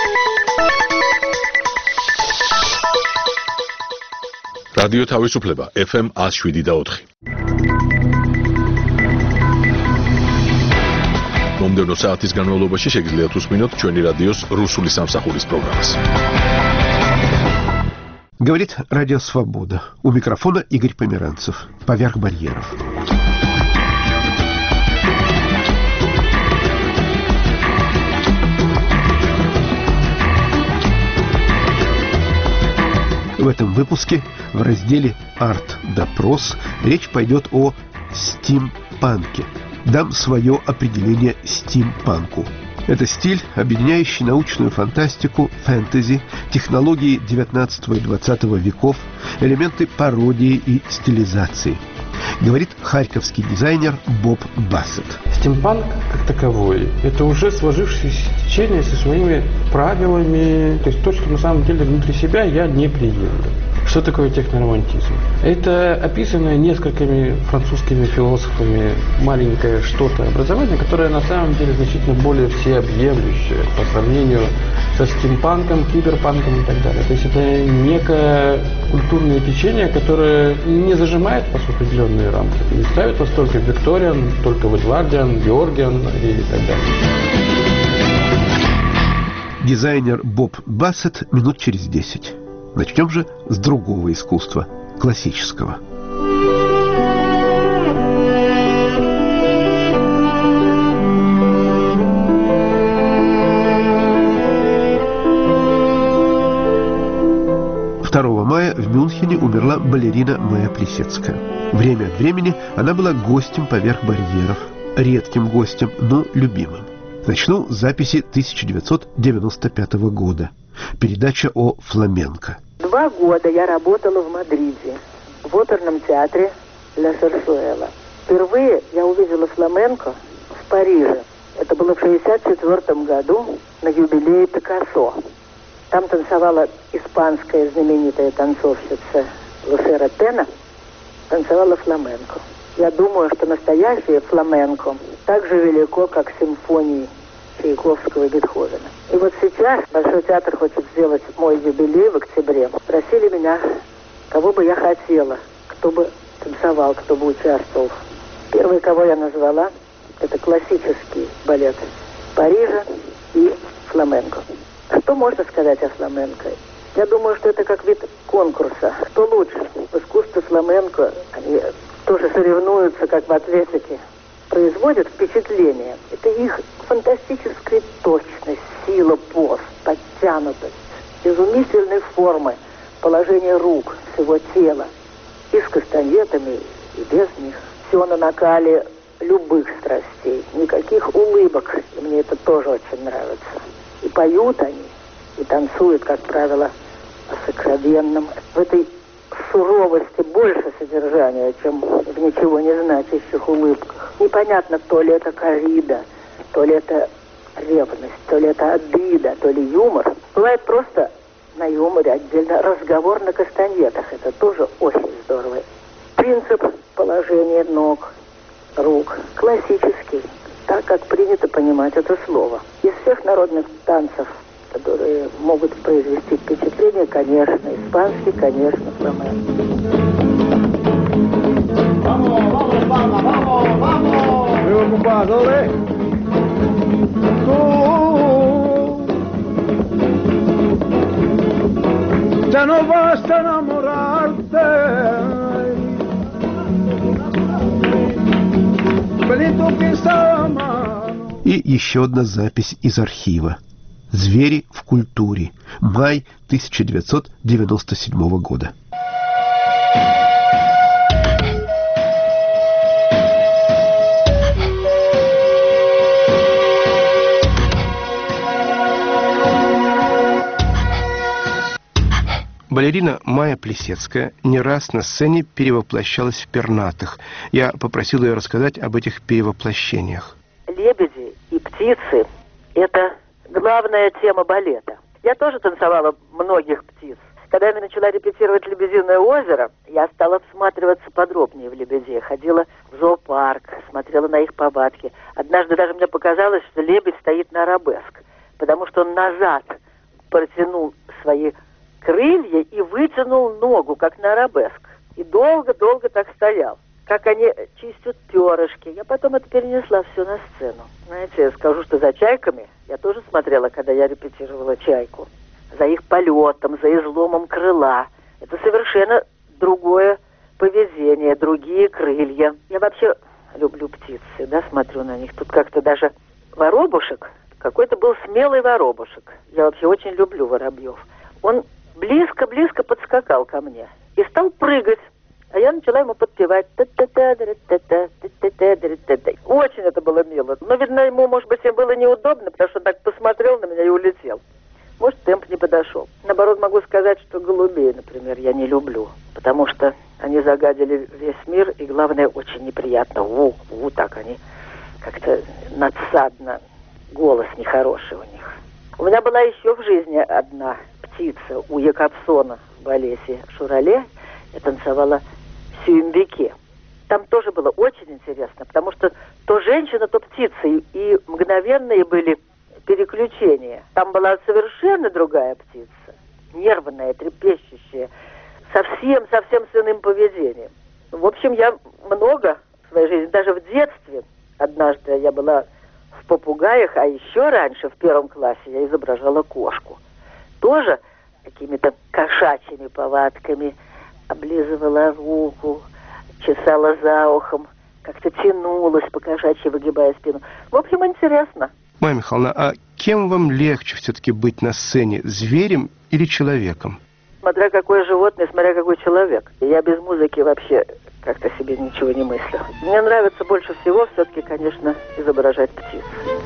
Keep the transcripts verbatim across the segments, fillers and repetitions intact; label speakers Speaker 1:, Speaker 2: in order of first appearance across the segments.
Speaker 1: რადიო თავისუფლება ეფ ემ one oh seven და four. მომდევნო საათის განმავლობაში შეგიძლიათ უსმინოთ ჩვენი რადიოს რუსული სამსახურის პროგრამას.
Speaker 2: Говорит Радио Свобода. У микрофона Игорь Померанцев. Поверх барьеров. В этом выпуске в разделе «Арт-допрос» речь пойдет о стимпанке. Дам свое определение стимпанку. Это стиль, объединяющий научную фантастику, фэнтези, технологии девятнадцатого и двадцатого веков, элементы пародии и стилизации. Говорит харьковский дизайнер Боб Бассет.
Speaker 3: Стимпанк как таковой – это уже сложившееся течение со своими правилами, то есть то, что на самом деле внутри себя я не приемлю. Что такое техноромантизм? Это описанное несколькими французскими философами маленькое что-то образование, которое на самом деле значительно более всеобъемлющее по сравнению со стимпанком, киберпанком и так далее. То есть это некое культурное течение, которое не зажимает вас в определенные рамки, не ставит вас только в Викториан, только в Эдвардиан, Георгиан и так далее.
Speaker 2: Дизайнер Боб Бассет минут через десять. Начнем же с другого искусства, классического. второго мая в Мюнхене умерла балерина Майя Плисецкая. Время от времени она была гостем поверх барьеров, редким гостем, но любимым. Начну с записи тысяча девятьсот девяносто пятого года. Передача о фламенко.
Speaker 4: Два года я работала в Мадриде, в оперном театре Ля Сарсуэла. Впервые я увидела фламенко в Париже. Это было в шестьдесят четвёртом году на юбилее Пикассо. Там танцевала испанская знаменитая танцовщица Лусера Тена, танцевала фламенко. Я думаю, что настоящее фламенко так же велико, как симфонии Чайковского и Бетховена. И вот сейчас Большой театр хочет сделать мой юбилей в октябре. Просили меня, кого бы я хотела, кто бы танцевал, кто бы участвовал. Первый, кого я назвала, это классический балет Парижа и фламенко. Что можно сказать о фламенко? Я думаю, что это как вид конкурса. Кто лучше? В искусстве фламенко они тоже соревнуются, как в атлетике. Производят впечатление. Это их фантастическая точность, сила поз, подтянутость, изумительной формы, положение рук, всего тела. И с кастаньетами, и без них. Все на накале любых страстей. Никаких улыбок. И мне это тоже очень нравится. И поют они, и танцуют, как правило, о сокровенном. В этой суровости больше содержания, чем в ничего не значащих улыбках. Непонятно, то ли это коррида, то ли это ревность, то ли это обида, то ли юмор. Бывает просто на юморе отдельно разговор на кастаньетах. Это тоже очень здорово. Принцип положения ног, рук классический, так как принято понимать это слово. Из всех народных танцев, которые могут произвести впечатление, конечно, испанский, конечно, фламенко.
Speaker 5: Vamos, vamos, vamos, vamos, vamos. Preocupado, ¿eh? Tú ya no vas a enamorarte. Pelito pinza mano.
Speaker 2: И еще одна запись из архива. «Звери в культуре». Май тысяча девятьсот девяносто седьмого года. Балерина Майя Плисецкая не раз на сцене перевоплощалась в пернатых. Я попросил ее рассказать об этих перевоплощениях.
Speaker 4: Лебеди и птицы – это главная тема балета. Я тоже танцевала многих птиц. Когда я начала репетировать «Лебединое озеро», я стала всматриваться подробнее в лебедей. Ходила в зоопарк, смотрела на их повадки. Однажды даже мне показалось, что лебедь стоит на арабеск, потому что он назад протянул свои крылья и вытянул ногу, как на арабеск. И долго-долго так стоял. Как они чистят перышки. Я потом это перенесла все на сцену. Знаете, я скажу, что за чайками я тоже смотрела, когда я репетировала «Чайку». За их полетом, за изломом крыла. Это совершенно другое поведение, другие крылья. Я вообще люблю птицы, да, смотрю на них. Тут как-то даже воробушек, какой-то был смелый воробушек. Я вообще очень люблю воробьев. Он близко-близко подскакал ко мне и стал прыгать. А я начала ему подпевать. Очень это было мило. Но, видно, ему, может быть, им было неудобно, потому что он так посмотрел на меня и улетел. Может, темп не подошел. Наоборот, могу сказать, что голубей, например, я не люблю. Потому что они загадили весь мир, и, главное, очень неприятно. У, у, так они как-то надсадно. Голос нехороший у них. У меня была еще в жизни одна птица у Якобсона в балете «Шурале». Я танцевала в Сюембике. Там тоже было очень интересно, потому что то женщина, то птица, и, и мгновенные были переключения. Там была совершенно другая птица, нервная, трепещущая, совсем-совсем с иным поведением. В общем, я много в своей жизни, даже в детстве, однажды я была в попугаях, а еще раньше, в первом классе, я изображала кошку. Тоже какими-то кошачьими повадками, облизывала руку, чесала за ухом, как-то тянулась по-кошачьи, выгибая спину. В общем, интересно.
Speaker 2: Майя Михайловна, а кем вам легче все-таки быть на сцене, зверем или человеком?
Speaker 4: Смотря какое животное, смотря какой человек. Я без музыки вообще как-то себе ничего не мыслю. Мне нравится больше всего все-таки, конечно, изображать птиц.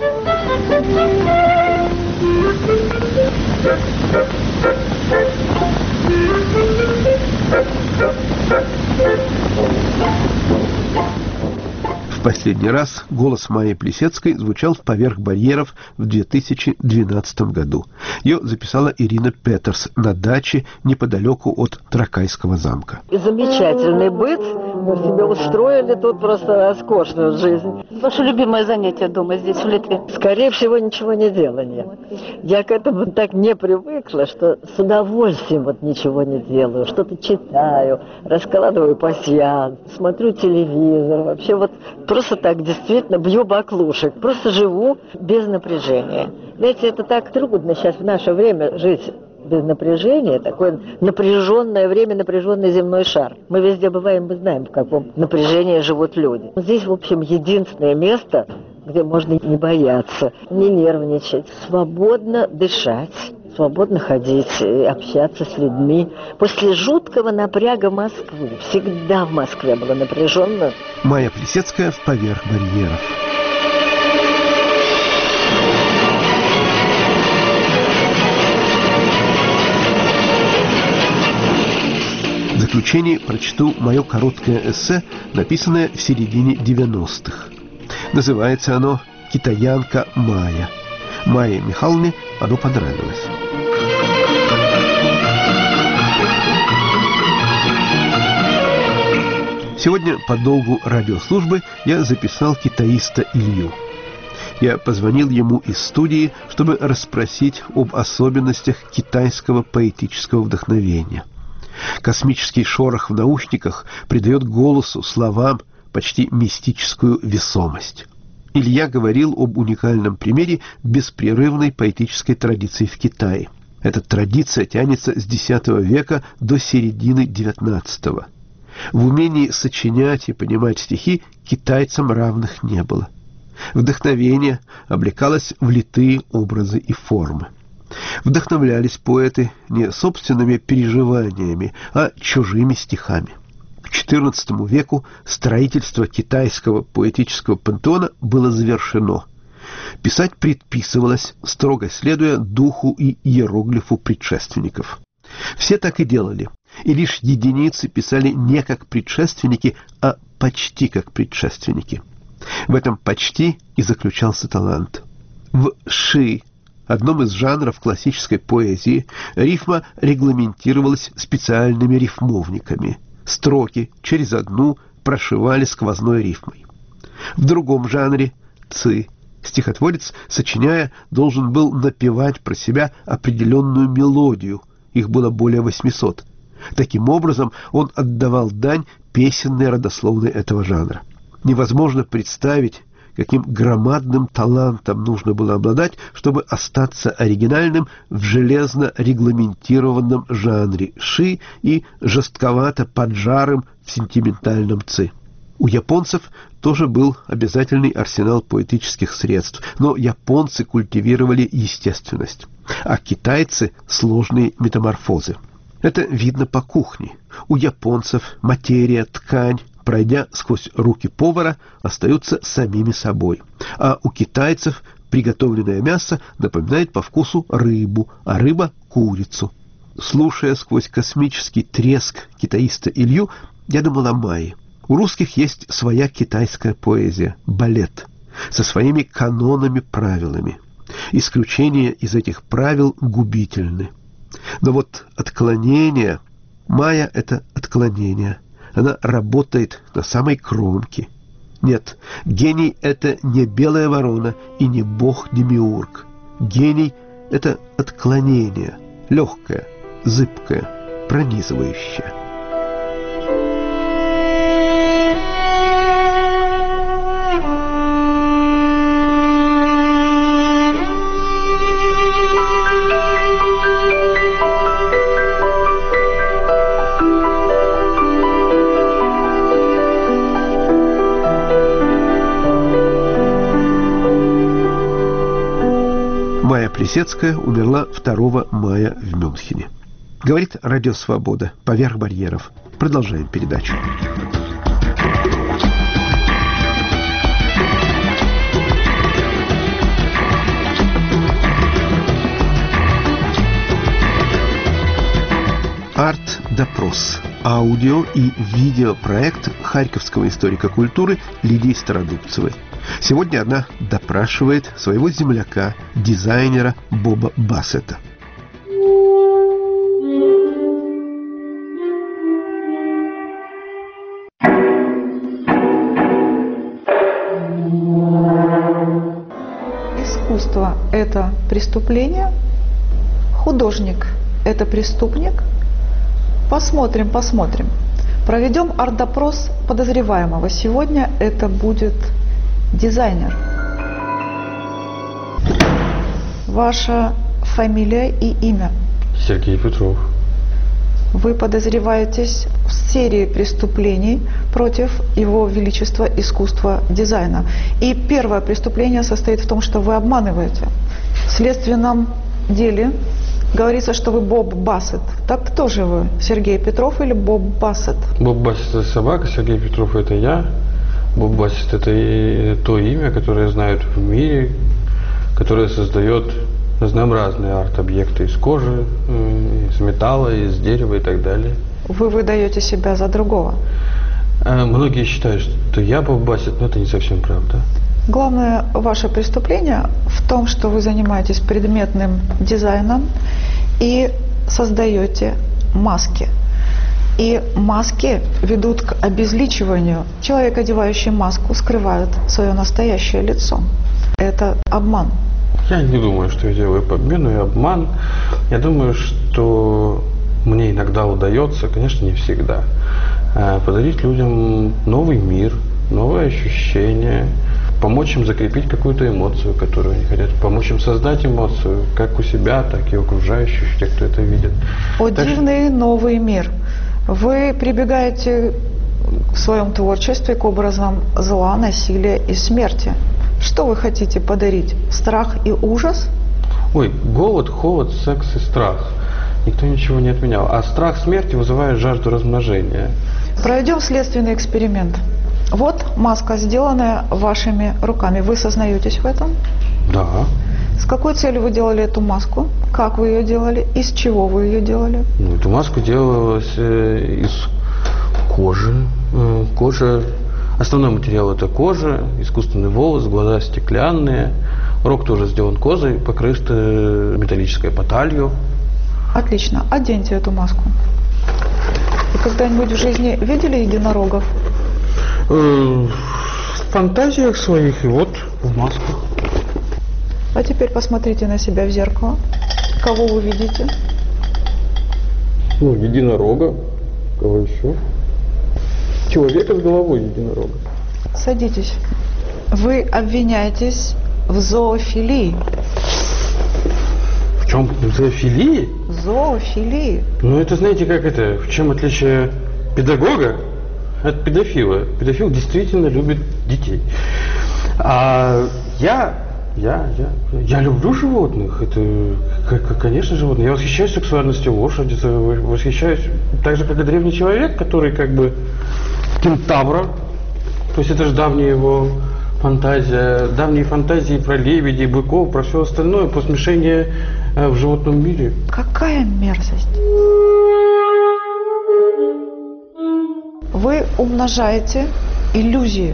Speaker 2: В последний раз голос Майи Плисецкой звучал в «Поверх барьеров» в две тысячи двенадцатом году. Ее записала Ирина Петерс на даче неподалеку от Тракайского замка.
Speaker 6: И замечательный быт. Мы себе устроили тут просто роскошную жизнь.
Speaker 7: Ваше любимое занятие дома здесь, в Литве?
Speaker 6: Скорее всего, ничего не делание. Я к этому так не привыкла, что с удовольствием вот ничего не делаю. Что-то читаю, раскладываю пасьянс, смотрю телевизор. Вообще вот просто так действительно бью баклушек. Просто живу без напряжения. Знаете, это так трудно сейчас в наше время жить без напряжения. Такое напряженное время, напряженный земной шар. Мы везде бываем, мы знаем, в каком напряжении живут люди. Здесь, в общем, единственное место, где можно не бояться, не нервничать, свободно дышать, свободно ходить, общаться с людьми. После жуткого напряга Москвы, всегда в Москве было напряженно.
Speaker 2: Майя Плисецкая в «Поверх барьеров». В заключение прочту мое короткое эссе, написанное в середине девяностых. Называется оно «Китаянка Майя». Майе Михайловне оно понравилось. Сегодня по долгу радиослужбы я записал китаиста Илью. Я позвонил ему из студии, чтобы расспросить об особенностях китайского поэтического вдохновения. Космический шорох в наушниках придает голосу, словам почти мистическую весомость. Илья говорил об уникальном примере беспрерывной поэтической традиции в Китае. Эта традиция тянется с десятого века до середины девятнадцатого. В умении сочинять и понимать стихи китайцам равных не было. Вдохновение облекалось в литые образы и формы. Вдохновлялись поэты не собственными переживаниями, а чужими стихами. К четырнадцатому веку строительство китайского поэтического пантеона было завершено. Писать предписывалось, строго следуя духу и иероглифу предшественников. Все так и делали, и лишь единицы писали не как предшественники, а почти как предшественники. В этом почти и заключался талант. В ши, одном из жанров классической поэзии, рифма регламентировалась специальными рифмовниками. Строки через одну прошивали сквозной рифмой. В другом жанре, ци, Стихотворец, сочиняя, должен был напевать про себя определенную мелодию. Их было более восьмисот. Таким образом, он отдавал дань песенной родословной этого жанра. Невозможно представить, каким громадным талантом нужно было обладать, чтобы остаться оригинальным в железно регламентированном жанре ши и жестковато поджарым в сентиментальном ци. У японцев тоже был обязательный арсенал поэтических средств, но японцы культивировали естественность, а китайцы – сложные метаморфозы. Это видно по кухне. У японцев материя, ткань, пройдя сквозь руки повара, остаются самими собой. А у китайцев приготовленное мясо напоминает по вкусу рыбу, а рыба – курицу. Слушая сквозь космический треск китаиста Илью, я думал о Майе. У русских есть своя китайская поэзия – балет, со своими канонами-правилами. Исключения из этих правил губительны. Но вот отклонение, Майя – это отклонение. Она работает на самой кромке. Нет, гений – это не белая ворона и не бог-демиург. Гений – это отклонение, легкое, зыбкое, пронизывающее. Майя Плисецкая умерла второго мая в Мюнхене. Говорит Радио Свобода. Поверх барьеров. Продолжаем передачу. Арт-допрос. Аудио- и видеопроект харьковского историка культуры Лидии Стародубцевой. Сегодня она допрашивает своего земляка, дизайнера Боба Бассета.
Speaker 8: Искусство – это преступление, художник – это преступник. Посмотрим, посмотрим. Проведем арт-допрос подозреваемого. Сегодня это будет дизайнер. Ваша фамилия и имя?
Speaker 3: Сергей Петров.
Speaker 8: Вы подозреваетесь в серии преступлений против Его Величества искусства дизайна. И первое преступление состоит в том, что вы обманываете. В следственном деле говорится, что вы Боб Бассет. Так кто же вы? Сергей Петров или Боб Бассет?
Speaker 3: Боб Бассет – это собака, Сергей Петров – это я. Боб Бассет – это и то имя, которое знают в мире, которое создает разнообразные арт-объекты из кожи, из металла, из дерева и так далее.
Speaker 8: Вы выдаете себя за другого?
Speaker 3: Многие считают, что я Боб Бассет, но это не совсем правда.
Speaker 8: Главное ваше преступление в том, что вы занимаетесь предметным дизайном и создаете маски. И маски ведут к обезличиванию. Человек, одевающий маску, скрывает свое настоящее лицо. Это обман.
Speaker 3: Я не думаю, что я делаю подмену и обман. Я думаю, что мне иногда удается, конечно, не всегда, подарить людям новый мир, новые ощущения, помочь им закрепить какую-то эмоцию, которую они хотят, помочь им создать эмоцию, как у себя, так и у окружающих, тех, кто это видит.
Speaker 8: О,
Speaker 3: так
Speaker 8: дивный
Speaker 3: что...
Speaker 8: новый мир. Вы прибегаете в своем творчестве к образам зла, насилия и смерти. Что вы хотите подарить? Страх и ужас?
Speaker 3: Ой, голод, холод, секс и страх. Никто ничего не отменял. А страх смерти вызывает жажду размножения.
Speaker 8: Проведем следственный эксперимент. Вот маска, сделанная вашими руками. Вы сознаетесь в этом?
Speaker 3: Да.
Speaker 8: С какой целью вы делали эту маску? Как вы ее делали? Из чего вы ее делали?
Speaker 3: Ну, эту маску делалась э, из кожи. Э, кожа. Основной материал – это кожа, искусственный волос, глаза стеклянные. Рог тоже сделан кожей, покрыт э, металлической поталью.
Speaker 8: Отлично. Оденьте эту маску. Вы когда-нибудь в жизни видели единорогов?
Speaker 3: Э, в фантазиях своих и вот в маску.
Speaker 8: А теперь посмотрите на себя в зеркало. Кого вы видите?
Speaker 3: Ну, единорога. Кого еще? Человека с головой единорога.
Speaker 8: Садитесь. Вы обвиняетесь в зоофилии.
Speaker 3: В чем? В зоофилии?
Speaker 8: Зоофилии.
Speaker 3: Ну, это знаете, как это? В чем отличие педагога от педофила? Педофил действительно любит детей. А я, я, я, я люблю животных. Это, как, конечно, животные. Я восхищаюсь сексуальностью лошади, восхищаюсь так же, как и древний человек, который как бы кентавра. То есть это же давняя его фантазия, давние фантазии про лебедей, быков, про все остальное, про смешение э, в животном мире.
Speaker 8: Какая мерзость! Вы умножаете иллюзии.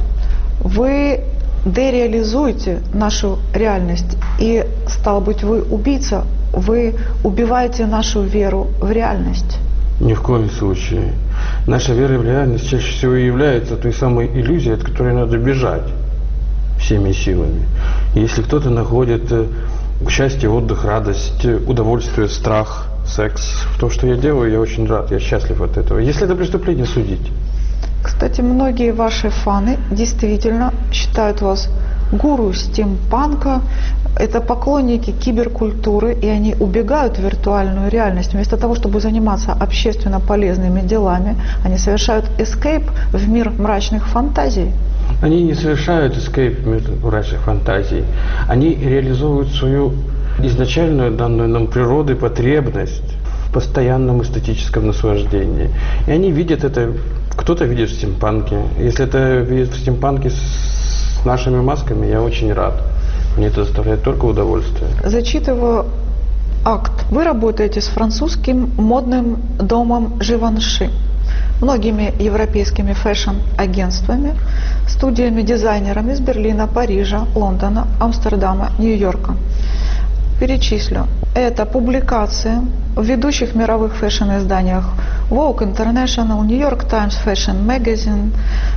Speaker 8: Вы дереализуете нашу реальность. И, стало быть, вы убийца. Вы убиваете нашу веру в реальность.
Speaker 3: Ни в коем случае. Наша вера в реальность чаще всего и является той самой иллюзией, от которой надо бежать всеми силами. И если кто-то находит счастье, отдых, радость, удовольствие, страх, секс в том, что я делаю, я очень рад, я счастлив от этого. Если это преступление, судить.
Speaker 8: Кстати, многие ваши фаны действительно считают вас гуру стимпанка. Это поклонники киберкультуры, и они убегают в виртуальную реальность. Вместо того, чтобы заниматься общественно полезными делами, они совершают эскейп в мир мрачных фантазий.
Speaker 3: Они не совершают эскейп в мир мрачных фантазий. Они реализуют свою изначальную данную нам природой потребность в постоянном эстетическом наслаждении. И они видят это, кто-то видит в стимпанке. Если это видит в стимпанке с нашими масками, я очень рад. Мне это доставляет только удовольствие.
Speaker 8: Зачитываю акт. Вы работаете с французским модным домом Живанши, многими европейскими фэшн-агентствами, студиями-дизайнерами из Берлина, Парижа, Лондона, Амстердама, Нью-Йорка. Перечислю. Это публикации в ведущих мировых фэшн-изданиях Vogue International, New York Times Fashion Magazine,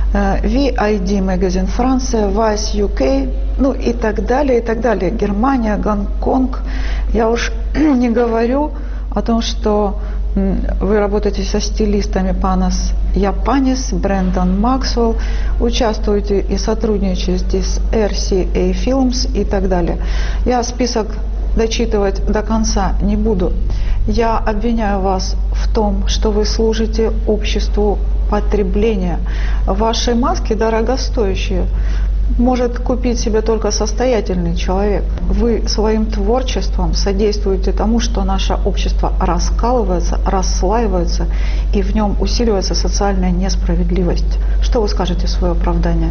Speaker 8: ви ай ди Magazine Франция, Vice ю кей, ну и так далее, и так далее. Германия, Гонконг. Я уж не говорю о том, что вы работаете со стилистами Панас Япанис, Брэндон Максвелл, участвуете и сотрудничаете с эр си эй Films и так далее. Я список дочитывать до конца не буду. Я обвиняю вас в том, что вы служите обществу потребления. Ваши маски дорогостоящие. Может купить себе только состоятельный человек. Вы своим творчеством содействуете тому, что наше общество раскалывается, расслаивается, и в нем усиливается социальная несправедливость. Что вы скажете в свое оправдание?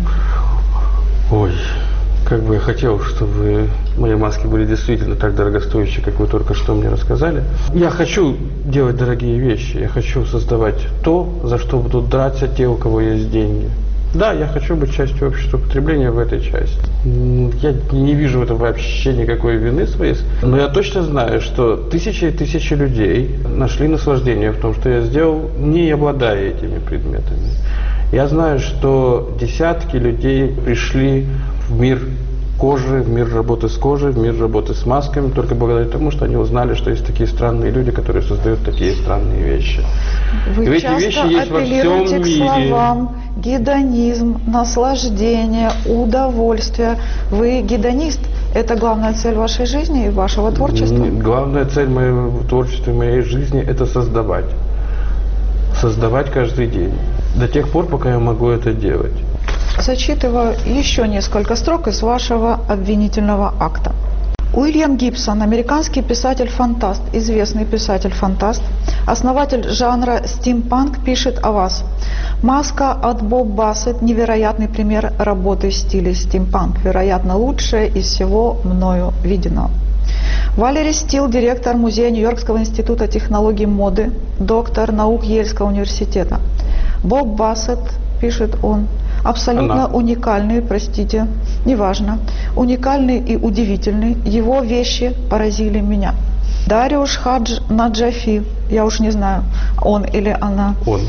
Speaker 3: Ой, как бы я хотел, чтобы мои маски были действительно так дорогостоящие, как вы только что мне рассказали. Я хочу делать дорогие вещи, я хочу создавать то, за что будут драться те, у кого есть деньги. Да, я хочу быть частью общества потребления в этой части. Я не вижу в этом вообще никакой вины своей. Но я точно знаю, что тысячи и тысячи людей нашли наслаждение в том, что я сделал, не обладая этими предметами. Я знаю, что десятки людей пришли в мир кожи, в мир работы с кожей, в мир работы с масками, только благодаря тому, что они узнали, что есть такие странные люди, которые создают такие странные вещи.
Speaker 8: Вы
Speaker 3: и эти
Speaker 8: часто
Speaker 3: вещи есть во всем
Speaker 8: апеллируете к
Speaker 3: мире.
Speaker 8: словам гедонизм, наслаждение, удовольствие. Вы гедонист. Это главная цель вашей жизни и вашего творчества?
Speaker 3: Главная цель моего творчества и моей жизни – это создавать. Создавать каждый день. До тех пор, пока я могу это делать.
Speaker 8: Зачитываю еще несколько строк из вашего обвинительного акта. Уильям Гибсон, американский писатель-фантаст, известный писатель-фантаст, основатель жанра стимпанк, пишет о вас. Маска от Боб Бассет – невероятный пример работы в стиле стимпанк, вероятно, лучшая из всего мною виденного. Валери Стил, директор музея Нью-Йоркского института технологий моды, доктор наук Ельского университета. Боб Бассет, пишет он, абсолютно
Speaker 3: Она.
Speaker 8: уникальный, простите, неважно, уникальный и удивительный. Его вещи поразили меня. Дариуш Хадж Наджафи, я уж не знаю, он или она.
Speaker 3: Он.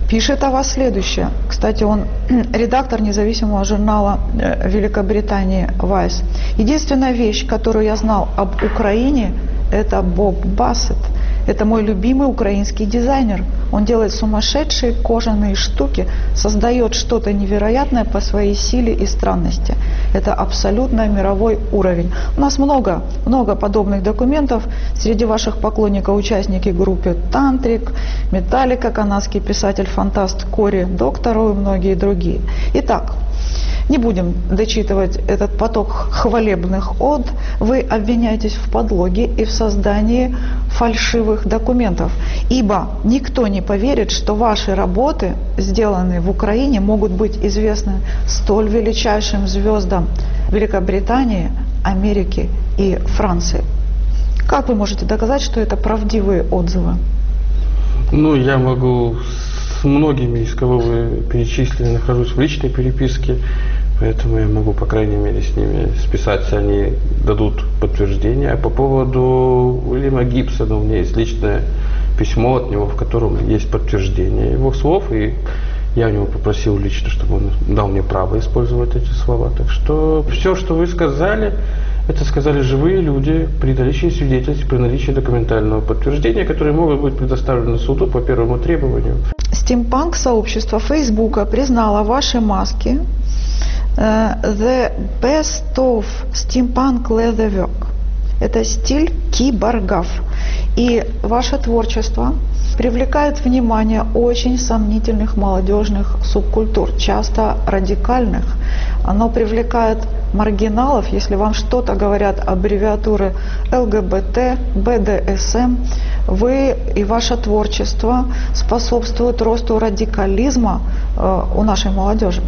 Speaker 8: пишет о вас следующее. Кстати, он редактор независимого журнала Великобритании Vice. Единственная вещь, которую я знал об Украине, это Боб Бассет. Это мой любимый украинский дизайнер. Он делает сумасшедшие кожаные штуки, создает что-то невероятное по своей силе и странности. Это абсолютно мировой уровень. У нас много, много подобных документов. Среди ваших поклонников участники группы Тантрик, Металлика, канадский писатель-фантаст Кори Доктору и многие другие. Итак, не будем дочитывать этот поток хвалебных од. Вы обвиняетесь в подлоге и в создании фальшивых документов. Ибо никто не поверит, что ваши работы, сделанные в Украине, могут быть известны столь величайшим звездам Великобритании, Америки и Франции. Как вы можете доказать, что это правдивые отзывы?
Speaker 3: Ну, я могу с многими, из кого вы перечислили, нахожусь в личной переписке. Поэтому я могу, по крайней мере, с ними списаться, они дадут подтверждение. А по поводу Уильяма Гибсона у меня есть личное письмо от него, в котором есть подтверждение его слов, и я у него попросил лично, чтобы он дал мне право использовать эти слова. Так что все, что вы сказали, это сказали живые люди при наличии свидетельств, при наличии документального подтверждения, которые могут быть предоставлены суду по первому требованию.
Speaker 8: Стимпанк-сообщество Фейсбука признало ваши маски The Best of Steampunk Leatherwork. Это стиль киборгов. И ваше творчество привлекает внимание очень сомнительных молодежных субкультур, часто радикальных. Оно привлекает маргиналов, если вам что-то говорят аббревиатуры эл гэ бэ тэ, бэ дэ эс эм, вы и ваше творчество способствуют росту радикализма э, у нашей молодежи.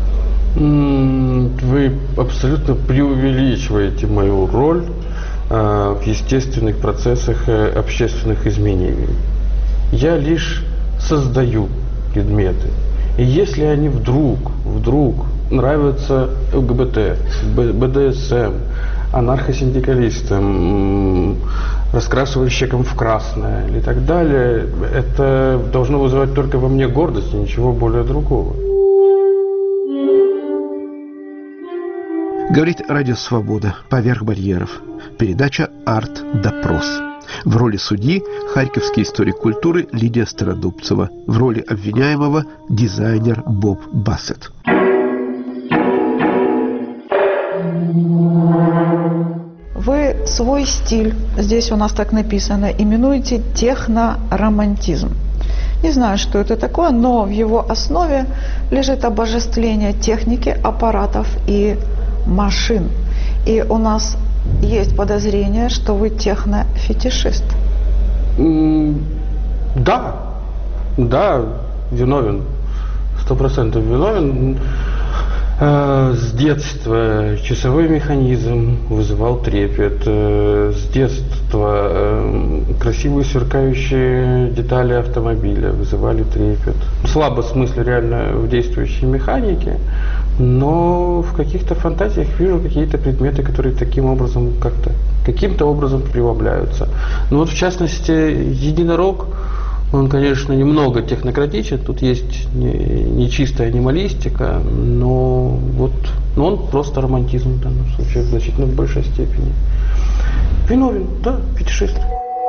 Speaker 3: Вы абсолютно преувеличиваете мою роль э, в естественных процессах э, общественных изменений. Я лишь создаю предметы. И если они вдруг, вдруг нравятся эл гэ бэ тэ, бэ дэ эс эм, анархосиндикалистам, раскрашивальщикам в красное и так далее, это должно вызывать только во мне гордость и ничего более другого.
Speaker 2: Говорит Радио Свобода. Поверх барьеров. Передача «Арт-допрос». В роли судьи харьковский историк культуры Лидия Стародубцева. В роли обвиняемого дизайнер Боб Бассет.
Speaker 8: Вы свой стиль, здесь у нас так написано, именуете техноромантизм. Не знаю, что это такое, но в его основе лежит обожествление техники, аппаратов и машин. И у нас есть подозрение, что вы технофетишист.
Speaker 3: Mm, да, да, виновен, сто процентов виновен. Э, с детства часовой механизм вызывал трепет. Э, с детства э, красивые сверкающие детали автомобиля вызывали трепет. Слабо в смысле реально в действующей механике, но в каких-то фантазиях вижу какие-то предметы, которые таким образом как-то, каким-то образом преломляются. Ну вот в частности единорог, он, конечно, немного технократичен, тут есть не, не чистая анималистика, но вот, но он просто романтизм в данном случае в значительно большей степени. Виновен, да, фетишист.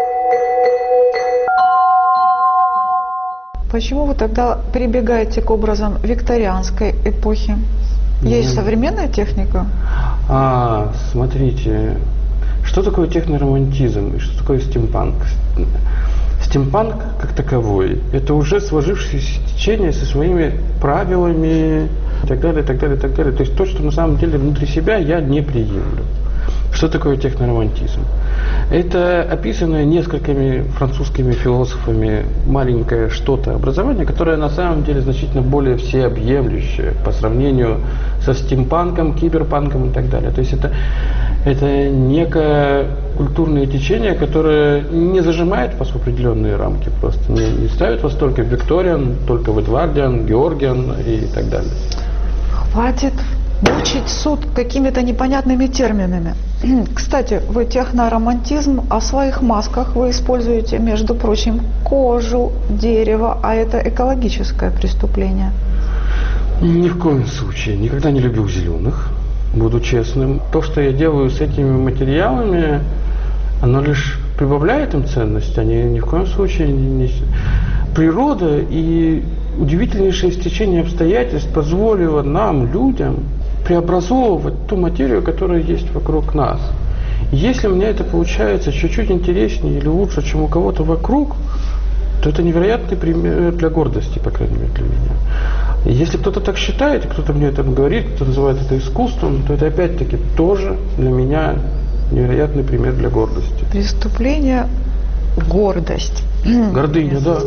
Speaker 8: Почему вы тогда прибегаете к образам викторианской эпохи? Есть mm. современная техника?
Speaker 3: А, смотрите, что такое техноромантизм и что такое стимпанк? Стимпанк как таковой – это уже сложившееся течение со своими правилами и так далее, и так далее, и так далее. То есть то, что на самом деле внутри себя я не приемлю. Что такое техноромантизм? Это описанное несколькими французскими философами маленькое что-то образование, которое на самом деле значительно более всеобъемлющее по сравнению со стимпанком, киберпанком и так далее. То есть это, это некое культурное течение, которое не зажимает вас в определенные рамки, просто не, не ставит вас только в Викториан, только в Эдвардиан, Георгиан и так далее.
Speaker 8: Хватит мучить суд какими-то непонятными терминами. Кстати, вы техноромантизм, а в своих масках вы используете, между прочим, кожу, дерево, а это экологическое преступление.
Speaker 3: Ни в коем случае. Никогда не любил зеленых, буду честным. То, что я делаю с этими материалами, оно лишь прибавляет им ценность, они ни в коем случае не... Природа и удивительнейшее стечение обстоятельств позволило нам, людям, преобразовывать ту материю, которая есть вокруг нас. И если у меня это получается чуть-чуть интереснее или лучше, чем у кого-то вокруг, то это невероятный пример для гордости, по крайней мере, для меня. И если кто-то так считает, и кто-то мне это говорит, кто называет это искусством, то это опять-таки тоже для меня невероятный пример для гордости.
Speaker 8: Преступление – гордость.
Speaker 3: Гордыня, да.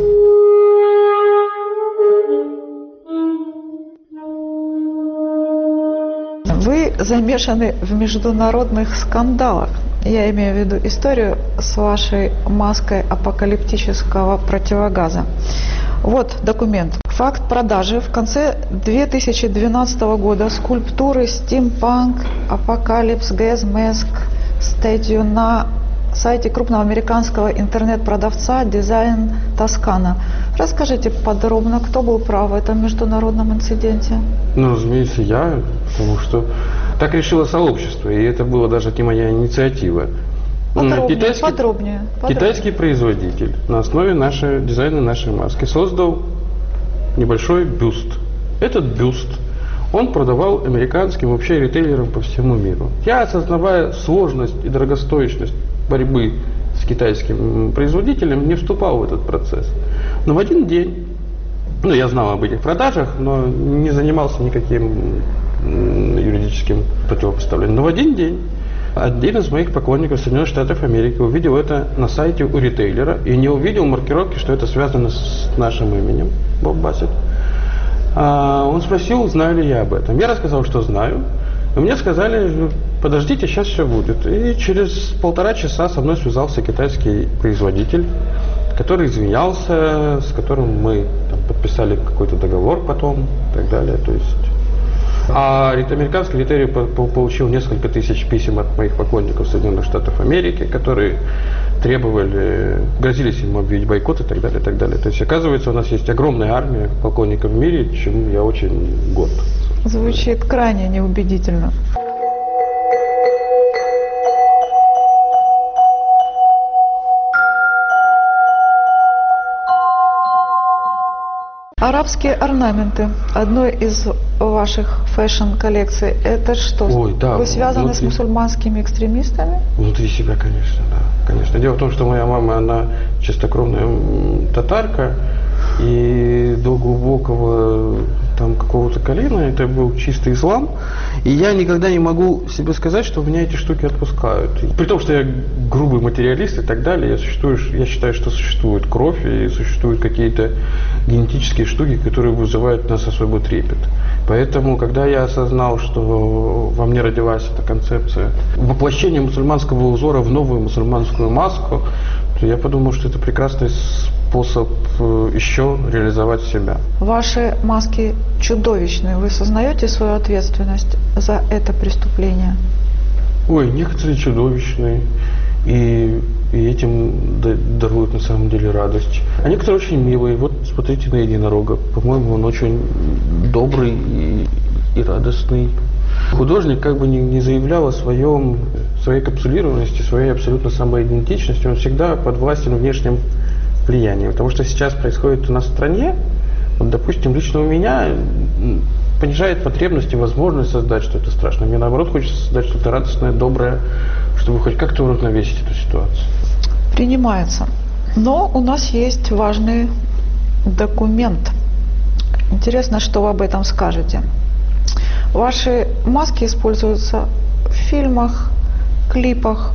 Speaker 8: Вы замешаны в международных скандалах. Я имею в виду историю с вашей маской апокалиптического противогаза. Вот документ. Факт продажи в конце две тысячи двенадцатого года скульптуры Steampunk Apocalypse Gas Mask Statue на сайте крупного американского интернет-продавца Design Toscana. Расскажите подробно, кто был прав в этом международном инциденте?
Speaker 3: Ну, разумеется, я, потому что так решило сообщество, и это была даже не моя инициатива.
Speaker 8: Подробнее,
Speaker 3: китайский,
Speaker 8: подробнее, подробнее.
Speaker 3: Китайский производитель на основе нашей, дизайна нашей маски создал небольшой бюст. Этот бюст он продавал американским вообще ритейлерам по всему миру. Я, осознавая сложность и дорогостоящность борьбы с китайским производителем, не вступал в этот процесс. Но в один день, ну, я знал об этих продажах, но не занимался никаким юридическим противопоставлением. Но в один день один из моих поклонников Соединенных Штатов Америки увидел это на сайте у ритейлера и не увидел маркировки, что это связано с нашим именем, Боб Бассет. А он спросил, знаю ли я об этом. Я рассказал, что знаю. И мне сказали, подождите, сейчас все будет. И через полтора часа со мной связался китайский производитель, который извинялся, с которым мы там подписали какой-то договор потом и так далее. То есть... А американский ритейлер получил несколько тысяч писем от моих поклонников Соединенных Штатов Америки, которые требовали, грозились ему объявить бойкот и так далее, и так далее. То есть, оказывается, у нас есть огромная армия поклонников в мире, чему я очень горд.
Speaker 8: Звучит крайне неубедительно. Арабские орнаменты одной из ваших фэшн-коллекций. Это что?
Speaker 3: Ой, да,
Speaker 8: вы связаны внутри... с мусульманскими экстремистами?
Speaker 3: Внутри себя, конечно, да. Конечно. Дело в том, что моя мама, она чистокровная татарка, и до глубокого там какого-то колена это был чистый ислам. И я никогда не могу себе сказать, что меня эти штуки отпускают. При том, что я грубый материалист и так далее, я, существую, я считаю, что существует кровь и существуют какие-то генетические штуки, которые вызывают в нас особый трепет. Поэтому, когда я осознал, что во мне родилась эта концепция воплощения мусульманского узора в новую мусульманскую маску, то я подумал, что это прекрасный способ еще реализовать себя.
Speaker 8: Ваши маски чудовищные. Вы сознаете свою ответственность за это преступление?
Speaker 3: Ой, некоторые чудовищные. И, и этим даруют на самом деле радость. А некоторые очень милые. Вот смотрите на единорога. По-моему, он очень добрый и, и радостный. Художник как бы не, не заявлял о своем, своей капсулированности, своей абсолютно самоидентичности. Он всегда подвластен внешним влиянием. Потому что сейчас происходит у нас в стране, вот, допустим, лично у меня понижает потребность и возможность создать что-то страшное. Мне, наоборот, хочется создать что-то радостное, доброе, чтобы хоть как-то уравновесить эту ситуацию.
Speaker 8: Принимается. Но у нас есть важный документ. Интересно, что вы об этом скажете. Ваши маски используются в фильмах, клипах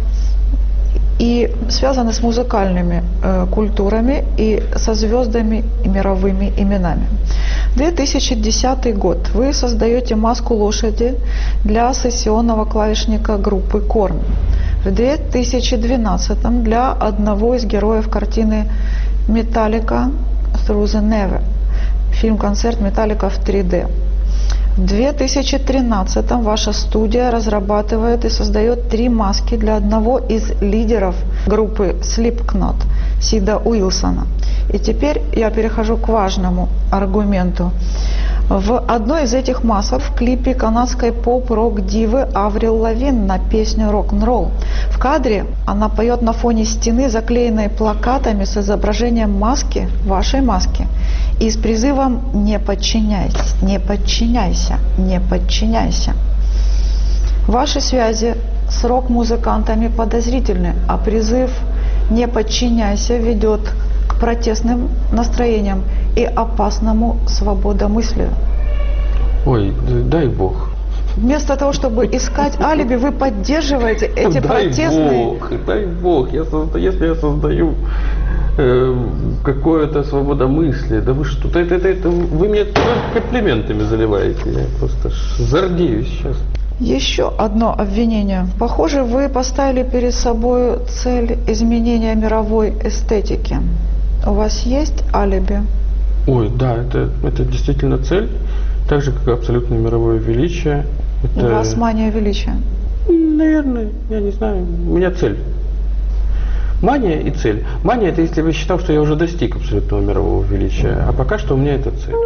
Speaker 8: и связаны с музыкальными э, культурами и со звездами и мировыми именами. две тысячи десятый год. Вы создаете маску лошади для сессионного клавишника группы Корн. В две тысячи двенадцатом для одного из героев картины Metallica Through the Never. Фильм-концерт Metallica в три дэ. В две тысячи тринадцатом ваша студия разрабатывает и создает три маски для одного из лидеров группы Slipknot, Сида Уилсона. И теперь я перехожу к важному аргументу. В одной из этих масок в клипе канадской поп-рок-дивы Аврил Лавин на песню «Рок-н-ролл». В кадре она поет на фоне стены, заклеенной плакатами с изображением маски, вашей маски, и с призывом «Не подчиняйся, не подчиняйся, не подчиняйся». Ваши связи с рок-музыкантами подозрительны, а призыв «Не подчиняйся» ведет к протестным настроениям и опасному свободомыслию.
Speaker 3: Ой, дай бог.
Speaker 8: Вместо того, чтобы искать алиби, вы поддерживаете эти
Speaker 3: дай
Speaker 8: протестные...
Speaker 3: Бог, дай бог, я созда... если я создаю э, какое-то свободомыслие, да вы что, это, это, это, вы меня комплиментами заливаете, я просто зардеюсь сейчас.
Speaker 8: Еще одно обвинение. Похоже, вы поставили перед собой цель изменения мировой эстетики. У вас есть алиби?
Speaker 3: Ой, да, это, это действительно цель, так же, как и абсолютное мировое величие. Это...
Speaker 8: У вас мания величия?
Speaker 3: Наверное, я не знаю, у меня цель. Мания и цель. Мания — это если бы я считал, что я уже достиг абсолютного мирового величия, а пока что у меня это цель.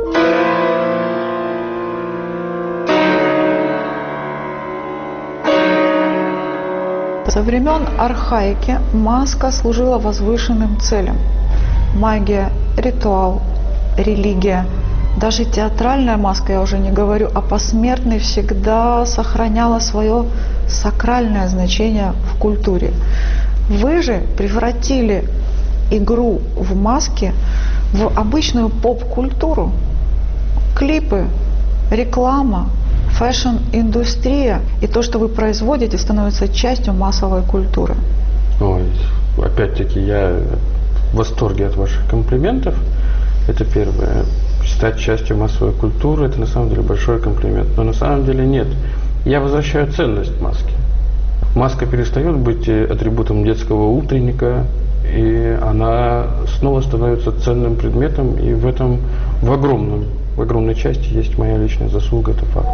Speaker 8: Со времен архаики маска служила возвышенным целям. Магия, ритуал, религия, даже театральная маска, я уже не говорю, а посмертный всегда сохраняла свое сакральное значение в культуре. Вы же превратили игру в маске в обычную поп-культуру. Клипы, реклама, фэшн-индустрия и то, что вы производите, становится частью массовой культуры.
Speaker 3: Ой, опять-таки я в восторге от ваших комплиментов. Это первое. Стать частью массовой культуры — это на самом деле большой комплимент. Но на самом деле нет. Я возвращаю ценность маски. Маска перестает быть атрибутом детского утренника, и она снова становится ценным предметом, и в этом в огромном, в огромной части есть моя личная заслуга, это факт.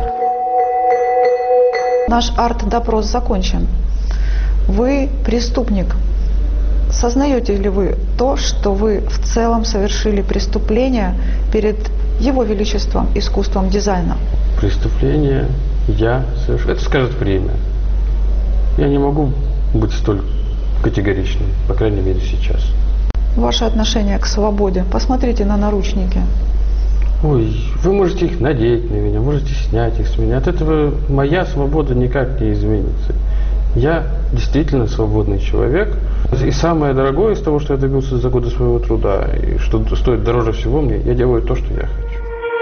Speaker 8: Наш арт-допрос закончен. Вы преступник. Сознаете ли вы то, что вы в целом совершили преступление перед Его Величеством, искусством дизайна?
Speaker 3: Преступление я совершил. Это скажет время. Я не могу быть столь категоричным, по крайней мере сейчас.
Speaker 8: Ваше отношение к свободе. Посмотрите на наручники.
Speaker 3: Ой, вы можете их надеть на меня, можете снять их с меня. От этого моя свобода никак не изменится. Я действительно свободный человек. И самое дорогое из того, что я добился за годы своего труда, и что стоит дороже всего мне, я делаю то, что я хочу.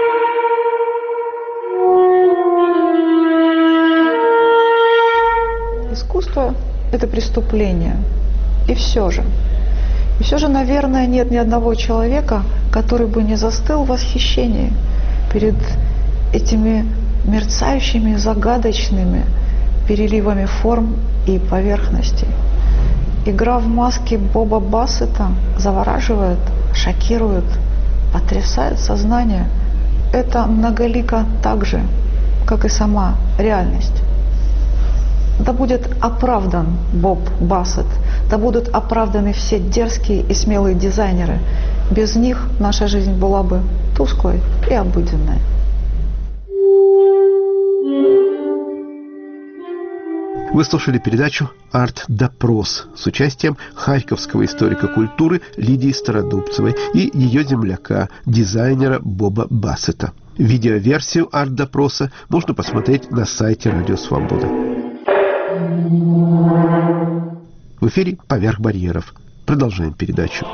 Speaker 8: Искусство – это преступление. И все же. И все же, наверное, нет ни одного человека, который бы не застыл в восхищении перед этими мерцающими, загадочными переливами форм и поверхностей. Игра в маске Боба Бассета завораживает, шокирует, потрясает сознание. Это многолико так же, как и сама реальность. Да будет оправдан Боб Бассет, да будут оправданы все дерзкие и смелые дизайнеры. Без них наша жизнь была бы тусклой и обыденной.
Speaker 2: Вы слушали передачу «Арт-допрос» с участием харьковского историка культуры Лидии Стародубцевой и ее земляка, дизайнера Боба Бассета. Видеоверсию «Арт-допроса» можно посмотреть на сайте «Радио Свобода». В эфире «Поверх барьеров». Продолжаем передачу.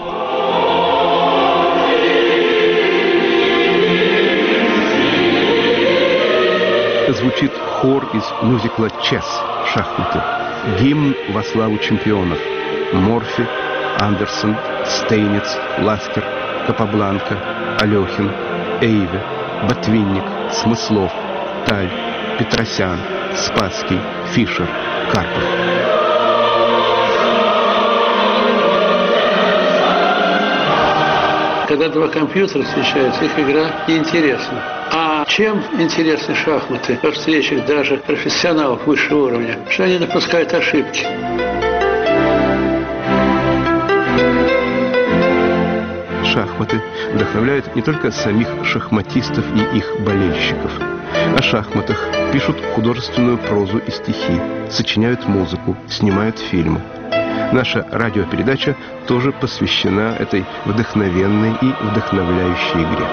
Speaker 2: Звучит хор из мюзикла «Чес» «Шахматы». Гимн во славу чемпионов. Морфи, Андерсон, Стейниц, Ласкер, Капабланка, Алехин, Эйве, Ботвинник, Смыслов, Таль, Петросян, Спасский, Фишер, Карпов.
Speaker 9: Когда два компьютера встречаются, их игра неинтересна. А Чем интересны шахматы во встречах даже профессионалов высшего уровня? Что они допускают ошибки.
Speaker 2: Шахматы вдохновляют не только самих шахматистов и их болельщиков. О шахматах пишут художественную прозу и стихи, сочиняют музыку, снимают фильмы. Наша радиопередача тоже посвящена этой вдохновенной и вдохновляющей игре.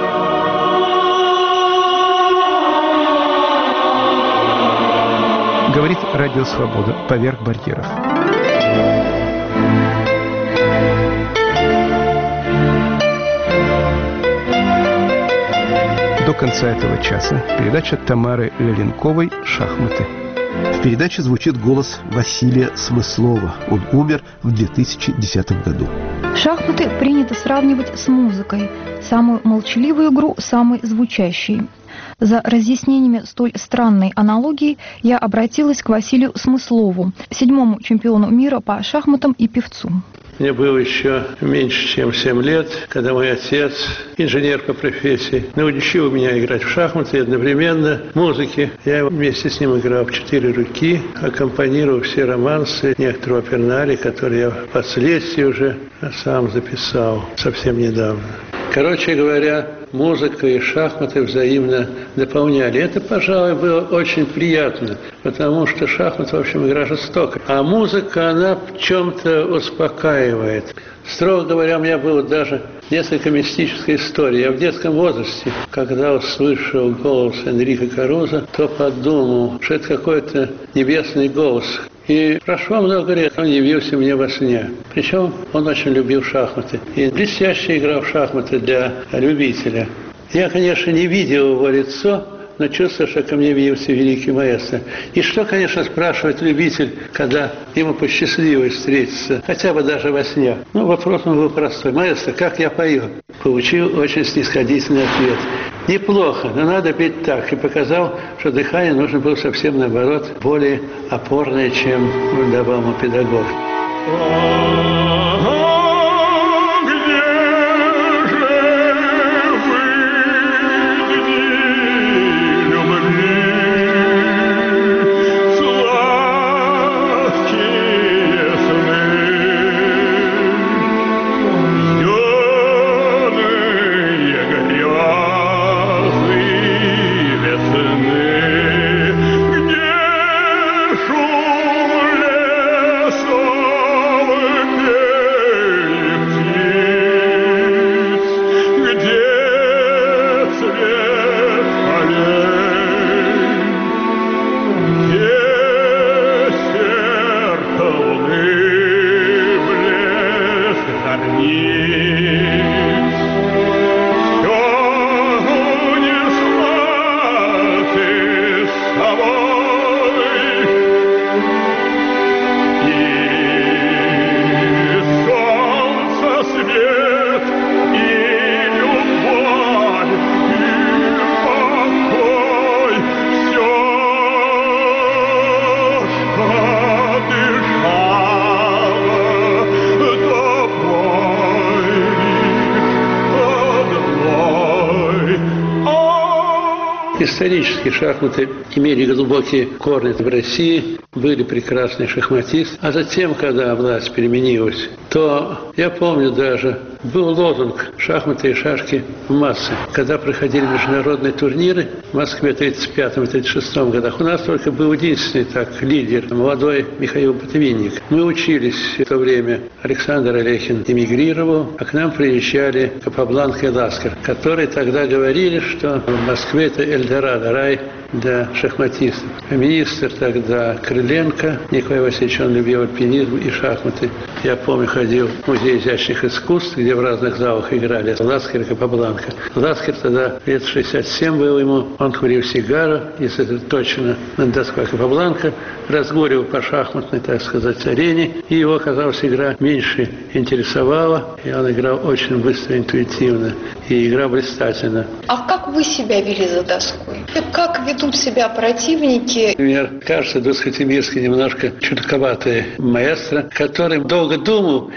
Speaker 2: Говорит Радио Свобода поверх барьеров. До конца этого часа передача Тамары Леленковой «Шахматы». В передаче звучит голос Василия Смыслова. Он умер в две тысячи десятом году.
Speaker 10: Шахматы принято сравнивать с музыкой. Самую молчаливую игру самой звучащей. За разъяснениями столь странной аналогии я обратилась к Василию Смыслову, седьмому чемпиону мира по шахматам и певцу.
Speaker 9: Мне было еще меньше, чем семь лет, когда мой отец, инженер по профессии, научил меня играть в шахматы и одновременно музыке. Я вместе с ним играл в четыре руки, аккомпанировал все романсы, некоторые опернари, которые я впоследствии уже сам записал совсем недавно. Короче говоря, музыка и шахматы взаимно дополняли. Это, пожалуй, было очень приятно, потому что шахматы, в общем, игра жестокая. А музыка, она в чем-то успокаивает. Строго говоря, у меня было даже несколько мистической истории. Я в детском возрасте, когда услышал голос Энрико Карузо, то подумал, что это какой-то небесный голос. И прошло много лет, он явился мне во сне. Причем он очень любил шахматы. И блестяще играл в шахматы для любителя. Я, конечно, не видел его лицо, но чувствую, что ко мне явился великий маэстро. И что, конечно, спрашивает любитель, когда ему посчастливилось встретиться, хотя бы даже во сне? Ну, вопрос был простой. Маэстро, как я пою? Получил очень снисходительный ответ. Неплохо, но надо петь так. И показал, что дыхание нужно было совсем наоборот, более опорное, чем давал ему педагог. Исторически шахматы имели глубокие корни в России, были прекрасные шахматисты. А затем, когда власть переменилась, то, я помню даже, был лозунг «Шахматы и шашки в массы». Когда проходили международные турниры в Москве в тридцать пятом и тридцать шестом годах, у нас только был единственный так лидер, молодой Михаил Ботвинник. Мы учились в то время, Александр Алехин эмигрировал, а к нам приезжали Капабланка и Ласкер, которые тогда говорили, что в Москве это Эльдорадо, рай для шахматистов. Министр тогда Крыленко, Николай Васильевич, он любил альпинизм и шахматы. Я помню, ходил в музей изящных искусств, где в разных залах играли Ласкер и Капабланка. Ласкер тогда лет шестьдесят семь был ему, он курил сигару, если это точно, над доской. Капабланка разгуливал по шахматной, так сказать, арене, и его, оказалось, игра меньше интересовала, и он играл очень быстро, интуитивно, и игра блистательно.
Speaker 11: А как вы себя вели за доской? Как ведут ведут себя противники?
Speaker 9: Например, кажется, Дусхотимирский немножко чудаковатый маэстро, который долго думал